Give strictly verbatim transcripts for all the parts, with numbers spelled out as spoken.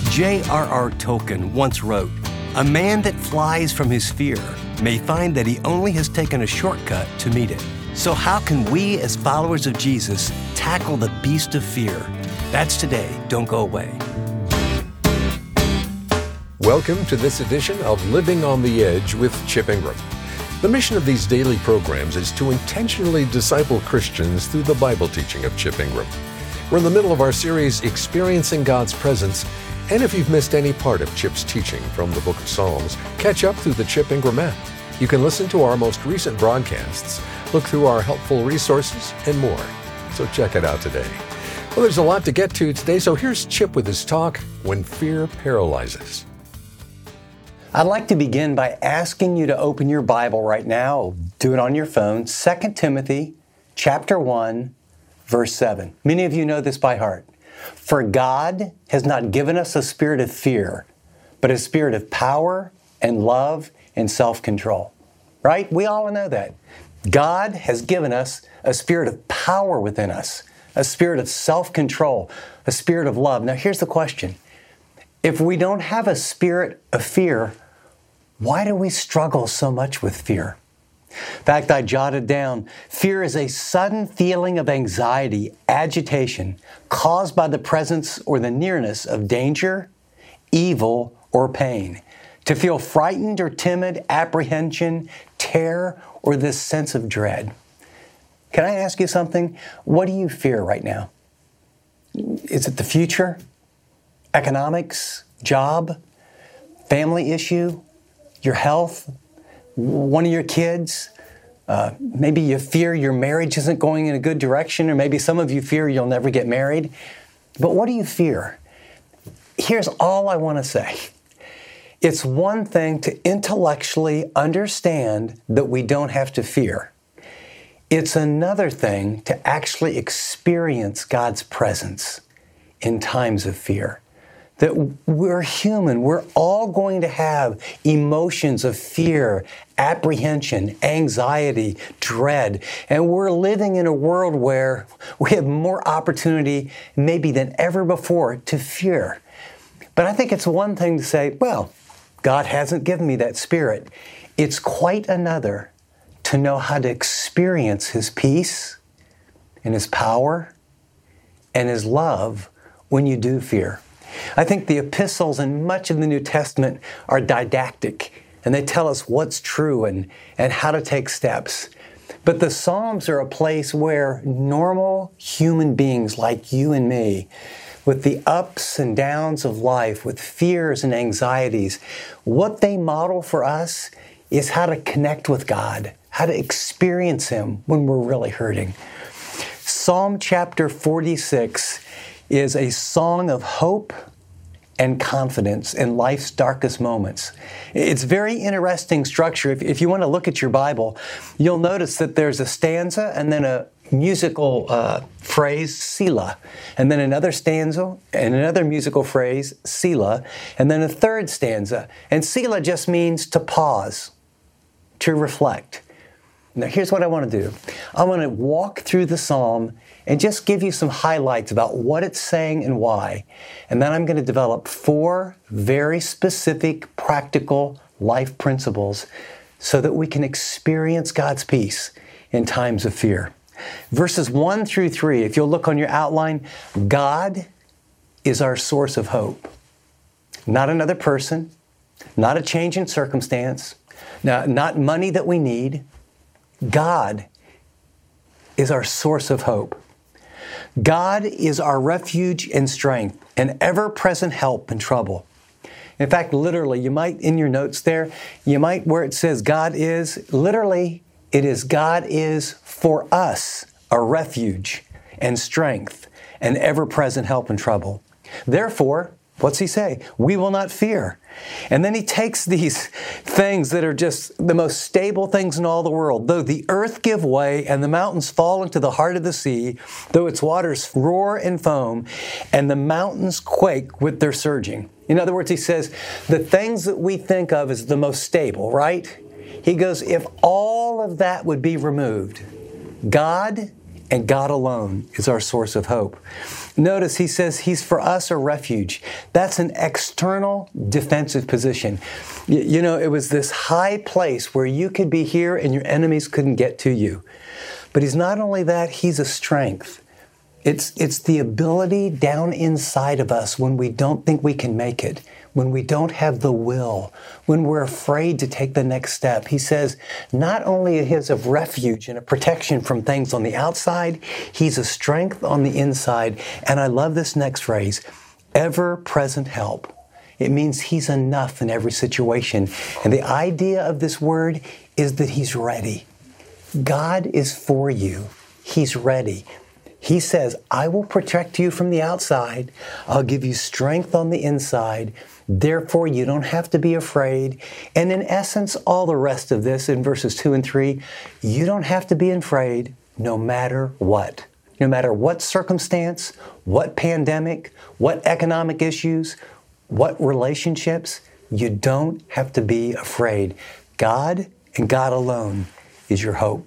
J R R Tolkien once wrote, "A man that flies from his fear may find that he only has taken a shortcut to meet it." So how can we, as followers of Jesus, tackle the beast of fear? That's today. Don't go away. Welcome to this edition of Living on the Edge with Chip Ingram. The mission of these daily programs is to intentionally disciple Christians through the Bible teaching of Chip Ingram. We're in the middle of our series, Experiencing God's Presence, and if you've missed any part of Chip's teaching from the book of Psalms, catch up through the Chip Ingram app. You can listen to our most recent broadcasts, look through our helpful resources, and more. So check it out today. Well, there's a lot to get to today, so here's Chip with his talk, When Fear Paralyzes. I'd like to begin by asking you to open your Bible right now. Do it on your phone. Second Timothy chapter one, verse seven. Many of you know this by heart. For God has not given us a spirit of fear, but a spirit of power and love and self-control. Right? We all know that. God has given us a spirit of power within us, a spirit of self-control, a spirit of love. Now here's the question. If we don't have a spirit of fear, why do we struggle so much with fear? In fact, I jotted down, fear is a sudden feeling of anxiety, agitation, caused by the presence or the nearness of danger, evil, or pain. To feel frightened or timid, apprehension, terror, or this sense of dread. Can I ask you something? What do you fear right now? Is it the future? Economics? Job? Family issue? Your health? One of your kids? Uh, maybe you fear your marriage isn't going in a good direction, or maybe some of you fear you'll never get married. But what do you fear? Here's all I want to say. It's one thing to intellectually understand that we don't have to fear. It's another thing to actually experience God's presence in times of fear. That we're human. We're all going to have emotions of fear, apprehension, anxiety, dread. And we're living in a world where we have more opportunity maybe than ever before to fear. But I think it's one thing to say, well, God hasn't given me that spirit. It's quite another to know how to experience His peace and His power and His love when you do fear. I think the epistles and much of the New Testament are didactic, and they tell us what's true and, and how to take steps. But the Psalms are a place where normal human beings like you and me, with the ups and downs of life, with fears and anxieties, what they model for us is how to connect with God, how to experience Him when we're really hurting. Psalm chapter forty-six is a song of hope and confidence in life's darkest moments. It's very interesting structure. If, if you want to look at your Bible, you'll notice that there's a stanza and then a musical uh, phrase, Selah, and then another stanza and another musical phrase, Selah, and then a third stanza. And Selah just means to pause, to reflect. Now here's what I want to do. I want to walk through the psalm and just give you some highlights about what it's saying and why. And then I'm going to develop four very specific, practical life principles so that we can experience God's peace in times of fear. Verses one through three, if you'll look on your outline, God is our source of hope. Not another person, not a change in circumstance, not money that we need. God is our source of hope. God is our refuge and strength, an ever-present help in trouble. In fact, literally, you might, in your notes there, you might, where it says God is, literally, it is God is for us a refuge and strength, an ever-present help in trouble. Therefore, what's He say? We will not fear. And then He takes these things that are just the most stable things in all the world. Though the earth give way and the mountains fall into the heart of the sea, though its waters roar and foam, and the mountains quake with their surging. In other words, He says, the things that we think of as the most stable, right? He goes, if all of that would be removed, God and God alone is our source of hope. Notice he says he's for us a refuge. That's an external defensive position. You, you know, it was this high place where you could be here and your enemies couldn't get to you. But he's not only that, he's a strength. It's, it's the ability down inside of us when we don't think we can make it, when we don't have the will, when we're afraid to take the next step. He says not only is of refuge and a protection from things on the outside, he's a strength on the inside. And I love this next phrase, ever-present help. It means he's enough in every situation. And the idea of this word is that he's ready. God is for you. He's ready. He says, I will protect you from the outside. I'll give you strength on the inside. Therefore, you don't have to be afraid. And in essence, all the rest of this in verses two and three, you don't have to be afraid no matter what. No matter what circumstance, what pandemic, what economic issues, what relationships, you don't have to be afraid. God and God alone is your hope.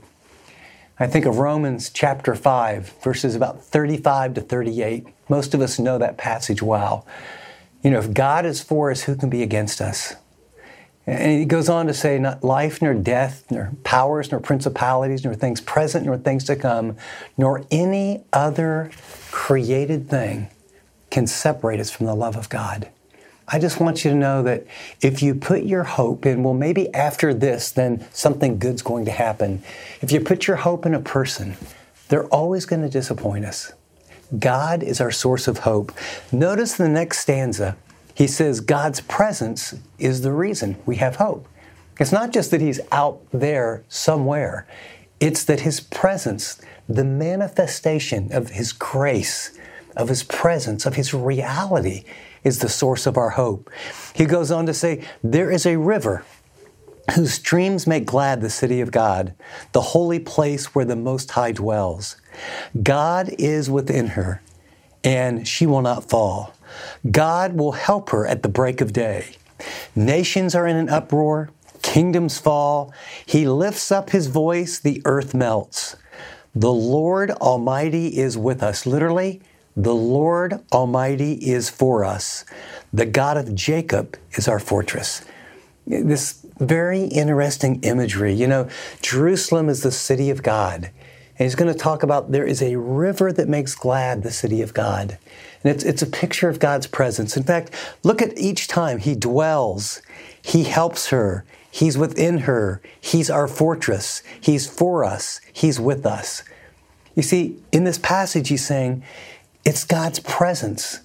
I think of Romans chapter five, verses about thirty-five to thirty-eight. Most of us know that passage well. You know, if God is for us, who can be against us? And he goes on to say, not life, nor death, nor powers, nor principalities, nor things present, nor things to come, nor any other created thing can separate us from the love of God. I just want you to know that if you put your hope in, well, maybe after this, then something good's going to happen. If you put your hope in a person, they're always going to disappoint us. God is our source of hope. Notice the next stanza. He says God's presence is the reason we have hope. It's not just that he's out there somewhere. It's that his presence, the manifestation of his grace, of his presence, of his reality, is the source of our hope. He goes on to say, there is a river whose streams make glad the city of God, the holy place where the Most High dwells. God is within her, and she will not fall. God will help her at the break of day. Nations are in an uproar, kingdoms fall. He lifts up his voice, the earth melts. The Lord Almighty is with us. Literally, the Lord Almighty is for us. The God of Jacob is our fortress. This very interesting imagery. You know, Jerusalem is the city of God. And he's going to talk about there is a river that makes glad the city of God. And it's, it's a picture of God's presence. In fact, look at each time he dwells. He helps her. He's within her. He's our fortress. He's for us. He's with us. You see, in this passage, he's saying, it's God's presence.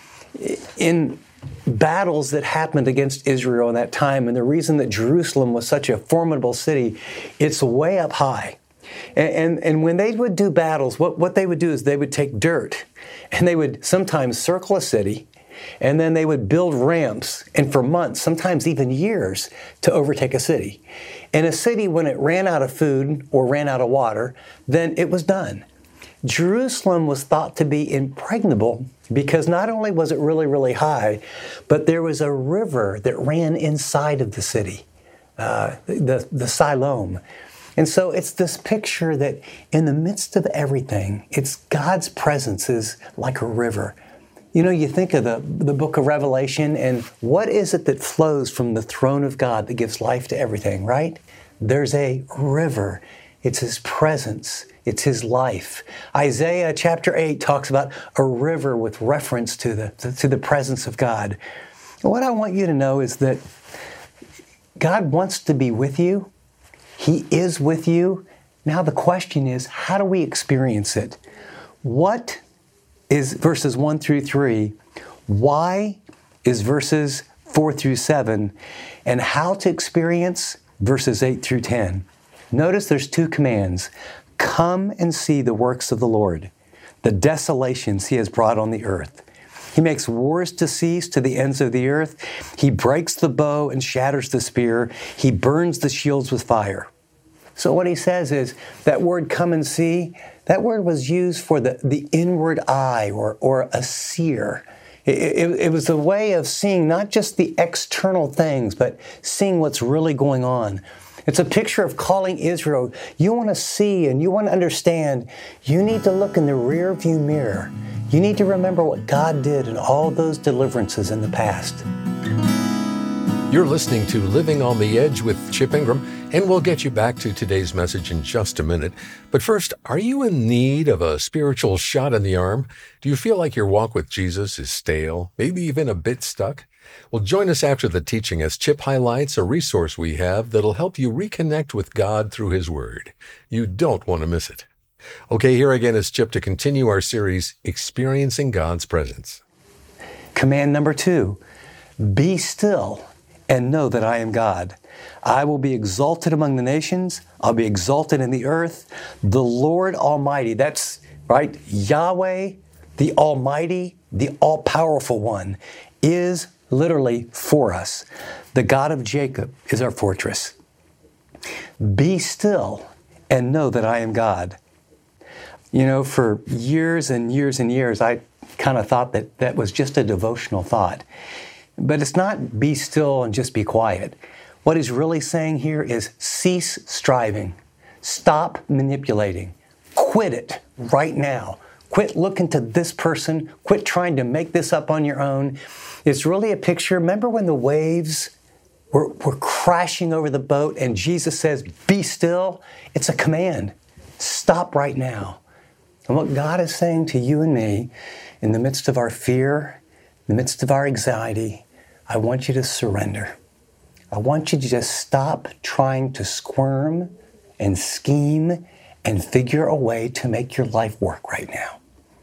In battles that happened against Israel in that time, and the reason that Jerusalem was such a formidable city, it's way up high. And, and, and when they would do battles, what, what they would do is they would take dirt, and they would sometimes circle a city, and then they would build ramps, and for months, sometimes even years, to overtake a city. And a city, when it ran out of food or ran out of water, then it was done. Jerusalem was thought to be impregnable because not only was it really, really high, but there was a river that ran inside of the city, uh, the, the Siloam. And so it's this picture that in the midst of everything, it's God's presence is like a river. You know, you think of the, the book of Revelation, and what is it that flows from the throne of God that gives life to everything, right? There's a river. It's his presence. It's his life. Isaiah chapter eight talks about a river with reference to the, to, to the presence of God. And what I want you to know is that God wants to be with you. He is with you. Now the question is, how do we experience it? What is verses one through three? Why is verses four through seven? And how to experience verses eight through ten? Notice there's two commands. Come and see the works of the Lord, the desolations he has brought on the earth. He makes wars to cease to the ends of the earth. He breaks the bow and shatters the spear. He burns the shields with fire. So what he says is that word come and see, that word was used for the, the inward eye or, or a seer. It, it, it was a way of seeing not just the external things, but seeing what's really going on. It's a picture of calling Israel. You want to see and you want to understand. You need to look in the rear view mirror. You need to remember what God did in all those deliverances in the past. You're listening to Living on the Edge with Chip Ingram, and we'll get you back to today's message in just a minute. But first, are you in need of a spiritual shot in the arm? Do you feel like your walk with Jesus is stale, maybe even a bit stuck? Well, join us after the teaching as Chip highlights a resource we have that'll help you reconnect with God through His Word. You don't want to miss it. Okay, here again is Chip to continue our series, Experiencing God's Presence. Command number two, be still and know that I am God. I will be exalted among the nations. I'll be exalted in the earth. The Lord Almighty, that's right, Yahweh, the Almighty, the all-powerful one, is literally for us. The God of Jacob is our fortress. Be still and know that I am God. You know, for years and years and years, I kind of thought that that was just a devotional thought. But it's not be still and just be quiet. What he's really saying here is cease striving. Stop manipulating. Quit it right now. Quit looking to this person. Quit trying to make this up on your own. It's really a picture. Remember when the waves were, were crashing over the boat and Jesus says, be still? It's a command. Stop right now. And what God is saying to you and me in the midst of our fear, in the midst of our anxiety, I want you to surrender. I want you to just stop trying to squirm and scheme and figure a way to make your life work right now.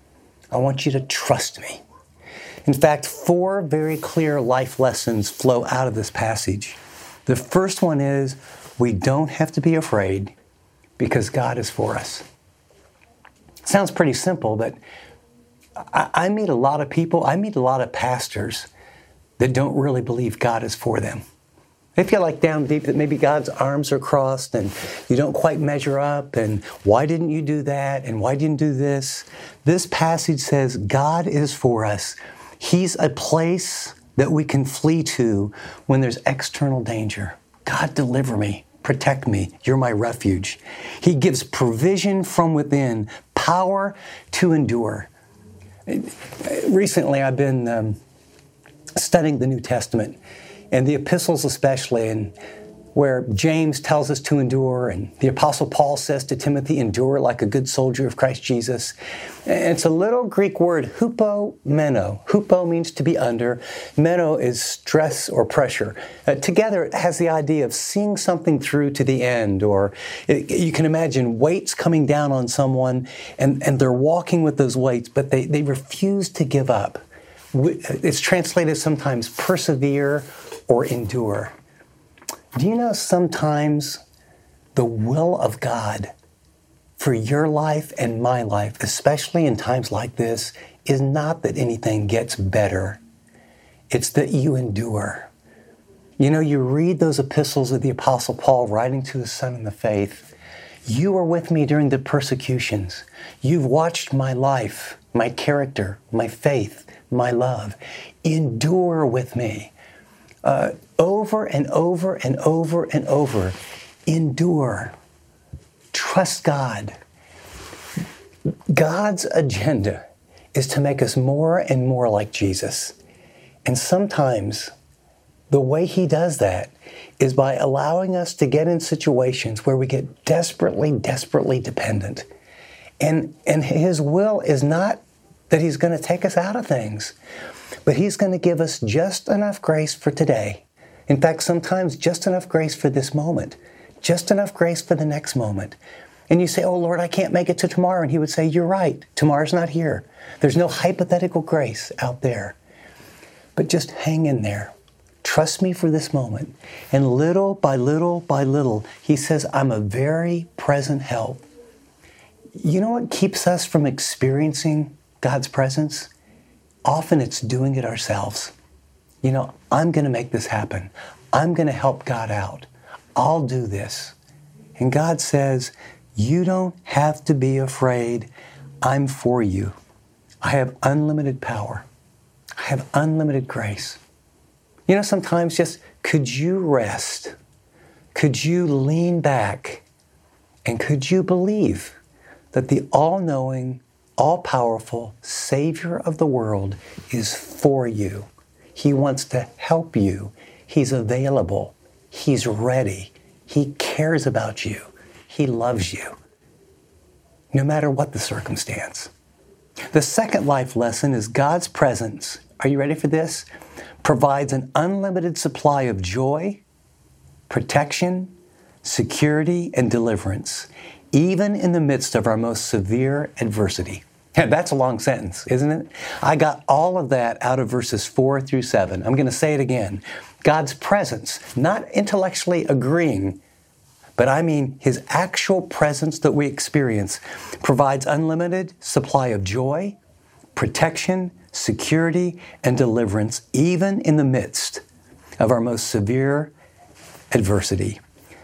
I want you to trust me. In fact, four very clear life lessons flow out of this passage. The first one is we don't have to be afraid because God is for us. Sounds pretty simple, but I, I meet a lot of people, I meet a lot of pastors that don't really believe God is for them. They feel like down deep that maybe God's arms are crossed and you don't quite measure up and why didn't you do that and why didn't you do this? This passage says God is for us. He's a place that we can flee to when there's external danger. God, deliver me, protect me. You're my refuge. He gives provision from within, power to endure. Recently, I've been um, studying the New Testament and the epistles especially, and where James tells us to endure, and the Apostle Paul says to Timothy, endure like a good soldier of Christ Jesus. And it's a little Greek word, hupomeno. Hupo means to be under. Meno is stress or pressure. Uh, together, it has the idea of seeing something through to the end, or it, you can imagine weights coming down on someone, and, and they're walking with those weights, but they, they refuse to give up. It's translated sometimes persevere or endure. Do you know sometimes the will of God for your life and my life, especially in times like this, is not that anything gets better. It's that you endure. You know, you read those epistles of the Apostle Paul writing to his son in the faith. You were with me during the persecutions. You've watched my life, my character, my faith, my love. Endure with me. Uh, over and over and over and over. Endure. Trust God. God's agenda is to make us more and more like Jesus. And sometimes the way He does that is by allowing us to get in situations where we get desperately, desperately dependent. And, and His will is not that He's going to take us out of things, but He's going to give us just enough grace for today. In fact, sometimes just enough grace for this moment, just enough grace for the next moment. And you say, oh, Lord, I can't make it to tomorrow. And He would say, you're right. Tomorrow's not here. There's no hypothetical grace out there. But just hang in there. Trust me for this moment. And little by little by little, He says, I'm a very present help. You know what keeps us from experiencing God's presence? Often it's doing it ourselves. You know, I'm going to make this happen. I'm going to help God out. I'll do this. And God says, you don't have to be afraid. I'm for you. I have unlimited power. I have unlimited grace. You know, sometimes just, could you rest? Could you lean back and could you believe that the all-knowing, all-powerful Savior of the world is for you? He wants to help you. He's available. He's ready. He cares about you. He loves you, no matter what the circumstance. The second life lesson is God's presence. Are you ready for this? Provides an unlimited supply of joy, protection, security, and deliverance, even in the midst of our most severe adversity. That's a long sentence, isn't it? I got all of that out of verses four through seven. I'm going to say it again. God's presence, not intellectually agreeing, but I mean His actual presence that we experience, provides unlimited supply of joy, protection, security, and deliverance, even in the midst of our most severe adversity.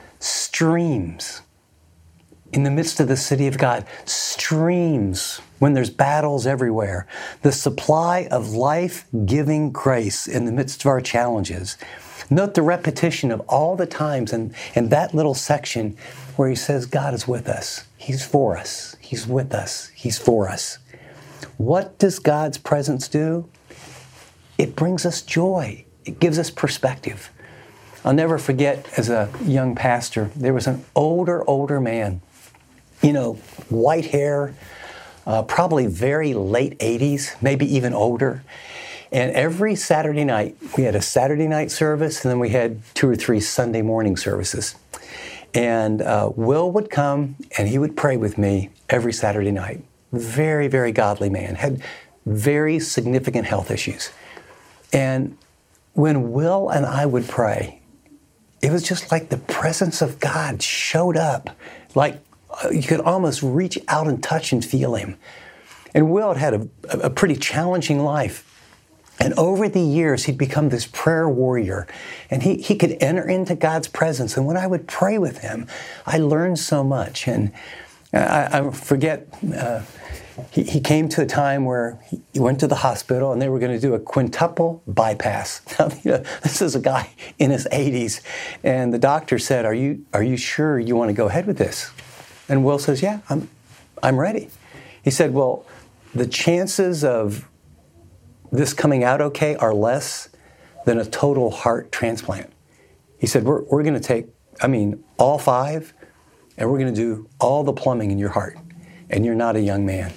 Streams in the midst of the city of God, streams when there's battles everywhere, the supply of life-giving grace in the midst of our challenges. Note the repetition of all the times in, in that little section where he says God is with us. He's for us. He's with us. He's for us. What does God's presence do? It brings us joy. It gives us perspective. I'll never forget, as a young pastor, there was an older, older man, you know, white hair, uh, probably very late eighties, maybe even older. And every Saturday night, we had a Saturday night service, and then we had two or three Sunday morning services. And uh, Will would come, and he would pray with me every Saturday night. Very, very godly man, had very significant health issues. And when Will and I would pray, it was just like the presence of God showed up. Like uh, you could almost reach out and touch and feel Him. And Will had had a, a pretty challenging life. And over the years, he'd become this prayer warrior. And he, he could enter into God's presence. And when I would pray with him, I learned so much. And I, I forget, uh, he, he came to a time where he went to the hospital and they were going to do a quintuple bypass. Now, you know, this is a guy in his eighties. And the doctor said, are you are you sure you want to go ahead with this? And Will says, yeah, I'm, I'm ready. He said, well, the chances of this coming out okay are less than a total heart transplant. He said, we're, we're going to take, I mean, all five, and we're going to do all the plumbing in your heart, and you're not a young man.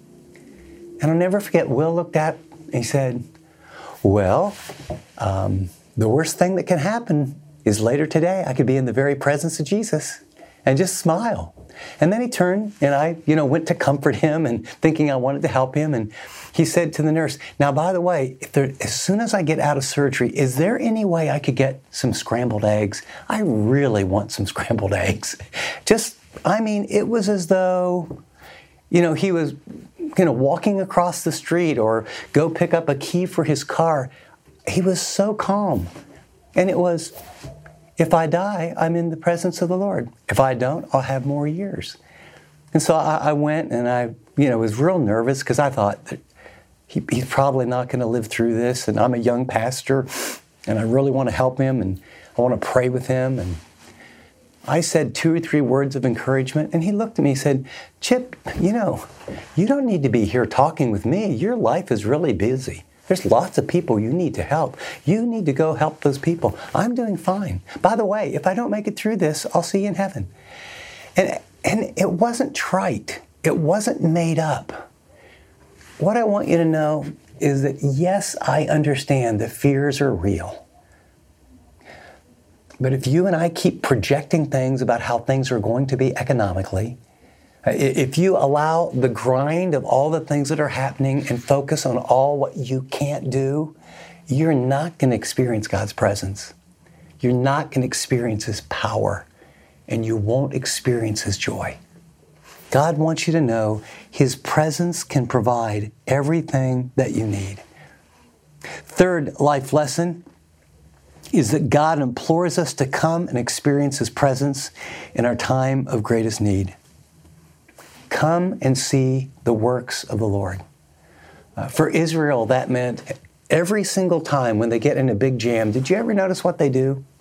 And I'll never forget, Will looked at and he said, well, um, the worst thing that can happen is later today I could be in the very presence of Jesus and just smile. And then he turned, and I, you know, went to comfort him and thinking I wanted to help him. And he said to the nurse, now, by the way, if there, as soon as I get out of surgery, is there any way I could get some scrambled eggs? I really want some scrambled eggs. Just, I mean, it was as though, you know, he was, you know, walking across the street or go pick up a key for his car. He was so calm. And it was, if I die, I'm in the presence of the Lord. If I don't, I'll have more years. And so I, I went and I, you know, was real nervous because I thought that he, he's probably not going to live through this. And I'm a young pastor and I really want to help him and I want to pray with him. And I said two or three words of encouragement and he looked at me and said, Chip, you know, you don't need to be here talking with me. Your life is really busy. There's lots of people you need to help. You need to go help those people. I'm doing fine. By the way, if I don't make it through this, I'll see you in heaven. And, and it wasn't trite. It wasn't made up. What I want you to know is that, yes, I understand that fears are real. But if you and I keep projecting things about how things are going to be economically, if you allow the grind of all the things that are happening and focus on all what you can't do, you're not going to experience God's presence. You're not going to experience His power, and you won't experience His joy. God wants you to know His presence can provide everything that you need. Third life lesson is that God implores us to come and experience His presence in our time of greatest need. Come and see the works of the Lord. Uh, for Israel, that meant every single time when they get in a big jam, did you ever notice what they do?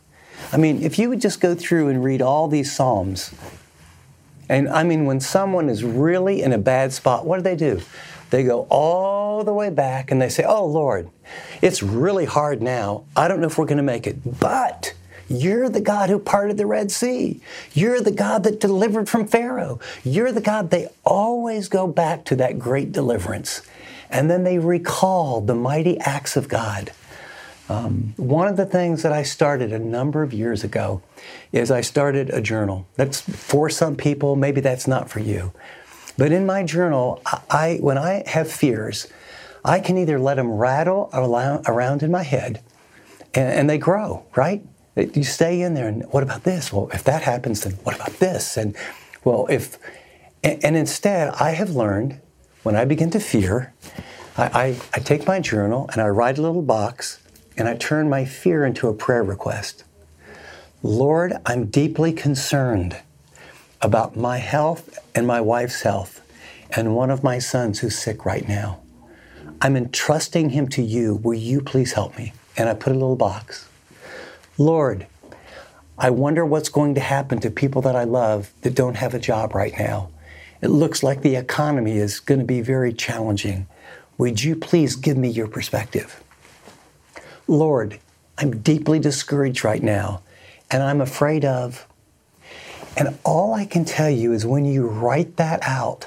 I mean, if you would just go through and read all these Psalms, and I mean, when someone is really in a bad spot, what do they do? They go all the way back and they say, oh, Lord, it's really hard now. I don't know if we're going to make it, but you're the God who parted the Red Sea. You're the God that delivered from Pharaoh. You're the God. They always go back to that great deliverance. And then they recall the mighty acts of God. Um, one of the things that I started a number of years ago is I started a journal. That's for some people. Maybe that's not for you. But in my journal, I, when I have fears, I can either let them rattle around in my head, and, and they grow, right? You stay in there, and what about this? Well, if that happens, then what about this? And well, if and, and instead, I have learned when I begin to fear, I, I, I take my journal and I write a little box, and I turn my fear into a prayer request. Lord, I'm deeply concerned about my health and my wife's health and one of my sons who's sick right now. I'm entrusting him to you. Will you please help me? And I put a little box. Lord, I wonder what's going to happen to people that I love that don't have a job right now. It looks like the economy is going to be very challenging. Would you please give me your perspective? Lord, I'm deeply discouraged right now, and I'm afraid of... And all I can tell you is when you write that out,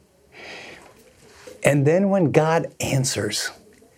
and then when God answers,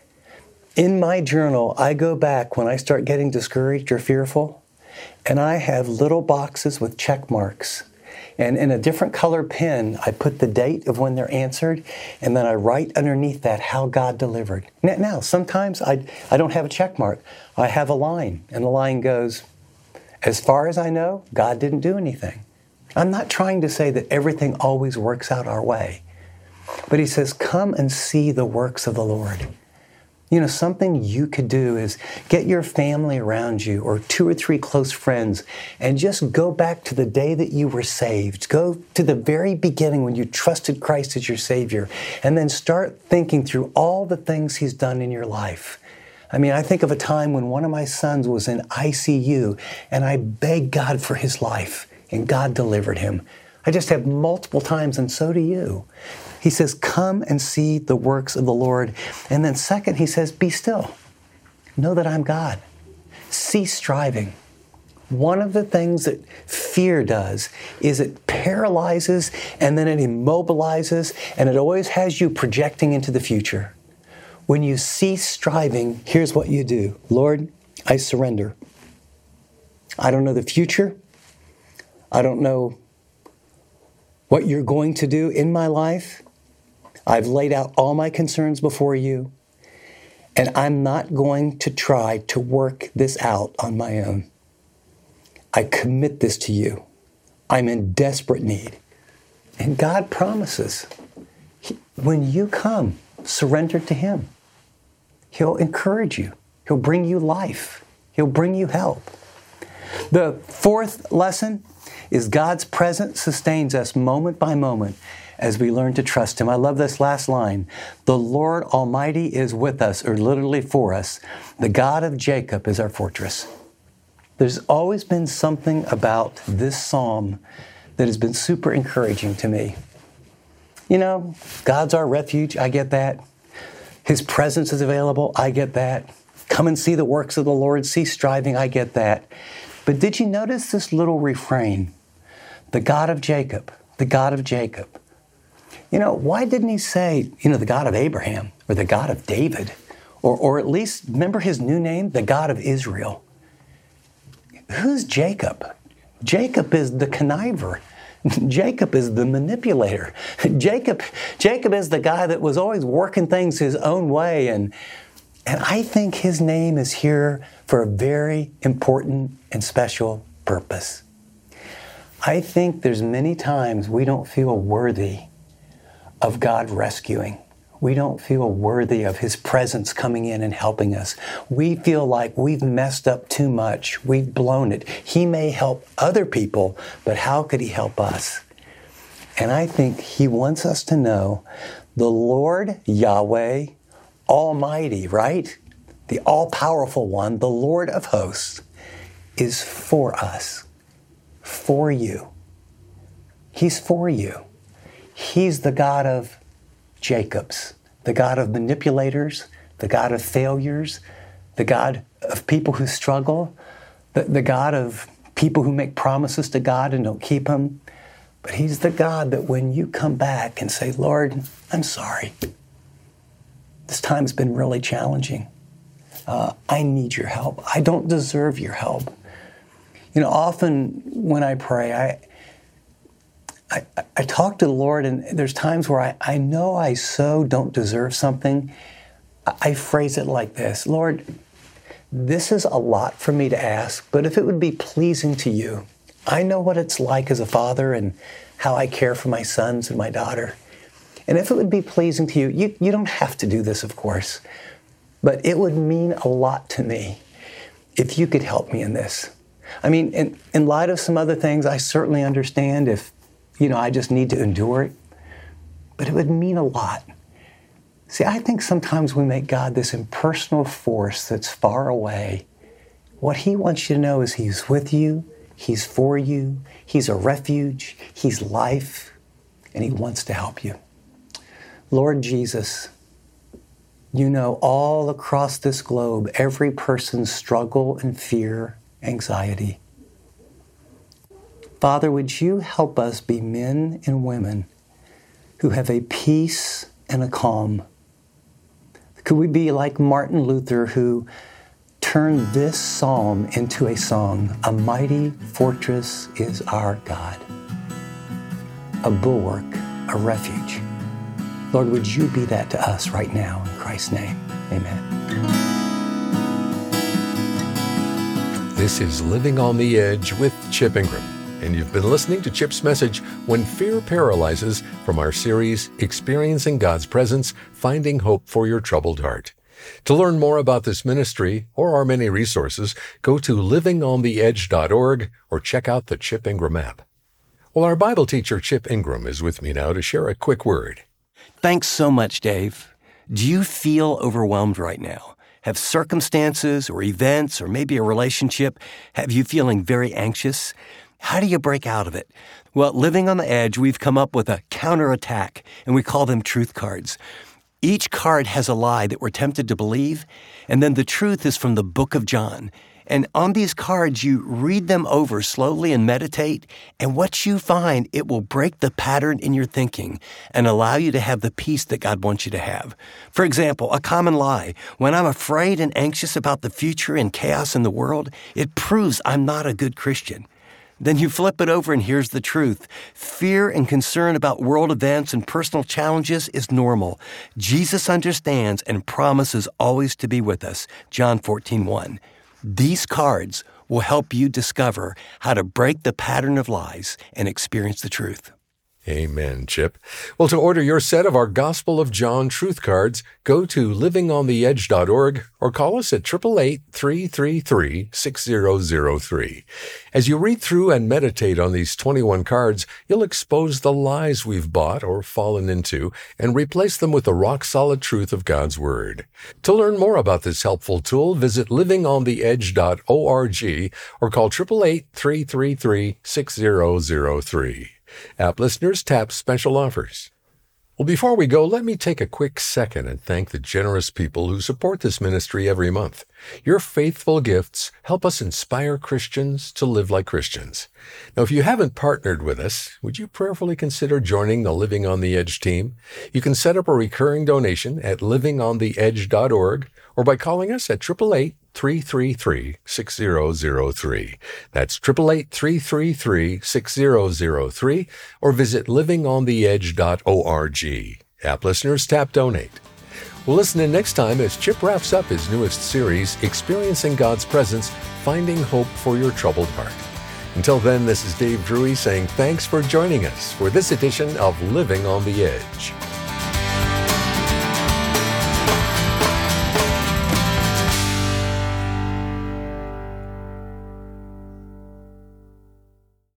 in my journal, I go back when I start getting discouraged or fearful, and I have little boxes with check marks. And in a different color pen, I put the date of when they're answered, and then I write underneath that how God delivered. Now, sometimes I, I don't have a check mark. I have a line, and the line goes, as far as I know, God didn't do anything. I'm not trying to say that everything always works out our way. But he says, come and see the works of the Lord. You know, something you could do is get your family around you or two or three close friends and just go back to the day that you were saved. Go to the very beginning when you trusted Christ as your Savior, and then start thinking through all the things he's done in your life. I mean, I think of a time when one of my sons was in I C U, and I begged God for his life, and God delivered him. I just have multiple times, and so do you. He says, come and see the works of the Lord. And then second, he says, be still. Know that I'm God. Cease striving. One of the things that fear does is it paralyzes, and then it immobilizes, and it always has you projecting into the future. When you cease striving, here's what you do. Lord, I surrender. I don't know the future. I don't know what you're going to do in my life. I've laid out all my concerns before you, and I'm not going to try to work this out on my own. I commit this to you. I'm in desperate need. And God promises, when you come, surrender to him. He'll encourage you. He'll bring you life. He'll bring you help. The fourth lesson is God's presence sustains us moment by moment as we learn to trust him. I love this last line. The Lord Almighty is with us, or literally for us. The God of Jacob is our fortress. There's always been something about this psalm that has been super encouraging to me. You know, God's our refuge. I get that. His presence is available. I get that. Come and see the works of the Lord. Cease striving. I get that. But did you notice this little refrain? The God of Jacob, the God of Jacob. You know, why didn't he say, you know, the God of Abraham or the God of David? Or, or at least, remember his new name, the God of Israel? Who's Jacob? Jacob is the conniver. Jacob is the manipulator. Jacob, Jacob is the guy that was always working things his own way. And, and I think his name is here for a very important and special purpose. I think there's many times we don't feel worthy of God rescuing. We don't feel worthy of his presence coming in and helping us. We feel like we've messed up too much. We've blown it. He may help other people, but how could he help us? And I think he wants us to know the Lord Yahweh Almighty, right? The all-powerful one, the Lord of hosts, is for us, for you. He's for you. He's the God of Jacobs, the God of manipulators, the God of failures, the God of people who struggle, the, the God of people who make promises to God and don't keep them. But He's the God that when you come back and say, Lord, I'm sorry. This time's been really challenging. Uh, I need your help. I don't deserve your help. You know, often when I pray, I I, I talk to the Lord, and there's times where I, I know I so don't deserve something. I, I phrase it like this: Lord, this is a lot for me to ask, but if it would be pleasing to you, I know what it's like as a father and how I care for my sons and my daughter. And if it would be pleasing to you, you, you don't have to do this, of course, but it would mean a lot to me if you could help me in this. I mean, in, in light of some other things, I certainly understand if, you know, I just need to endure it, but it would mean a lot. See, I think sometimes we make God this impersonal force that's far away. What He wants you to know is He's with you, He's for you, He's a refuge, He's life, and He wants to help you. Lord Jesus, you know all across this globe every person's struggle and fear, anxiety. Father, would you help us be men and women who have a peace and a calm? Could we be like Martin Luther, who turned this psalm into a song? A mighty fortress is our God, a bulwark, a refuge. Lord, would you be that to us right now in Christ's name? Amen. This is Living on the Edge with Chip Ingram, and you've been listening to Chip's message, When Fear Paralyzes, from our series, Experiencing God's Presence, Finding Hope for Your Troubled Heart. To learn more about this ministry or our many resources, go to living on the edge dot org or check out the Chip Ingram app. Well, our Bible teacher, Chip Ingram, is with me now to share a quick word. Thanks so much, Dave. Do you feel overwhelmed right now? Have circumstances or events or maybe a relationship have you feeling very anxious? How do you break out of it? Well, Living on the Edge, we've come up with a counterattack, and we call them truth cards. Each card has a lie that we're tempted to believe, and then the truth is from the book of John. And on these cards, you read them over slowly and meditate, and what you find, it will break the pattern in your thinking and allow you to have the peace that God wants you to have. For example, a common lie: when I'm afraid and anxious about the future and chaos in the world, it proves I'm not a good Christian. Then you flip it over and here's the truth. Fear and concern about world events and personal challenges is normal. Jesus understands and promises always to be with us. John fourteen one. These cards will help you discover how to break the pattern of lies and experience the truth. Amen, Chip. Well, to order your set of our Gospel of John truth cards, go to living on the edge dot org or call us at eight eight eight, three three three, six zero zero three. As you read through and meditate on these twenty-one cards, you'll expose the lies we've bought or fallen into and replace them with the rock-solid truth of God's Word. To learn more about this helpful tool, visit living on the edge dot org or call eight eight eight, three three three, six zero zero three. App listeners tap special offers. Well, before we go, let me take a quick second and thank the generous people who support this ministry every month. Your faithful gifts help us inspire Christians to live like Christians. Now, if you haven't partnered with us, would you prayerfully consider joining the Living on the Edge team? You can set up a recurring donation at living on the edge dot org or by calling us at eight eight eight, three three three, six zero zero three. That's eight eight eight, three three three, six zero zero three or visit living on the edge dot org. App listeners tap donate. Well, listen in next time as Chip wraps up his newest series, Experiencing God's Presence, Finding Hope for Your Troubled Heart. Until then, this is Dave Drury saying thanks for joining us for this edition of Living on the Edge.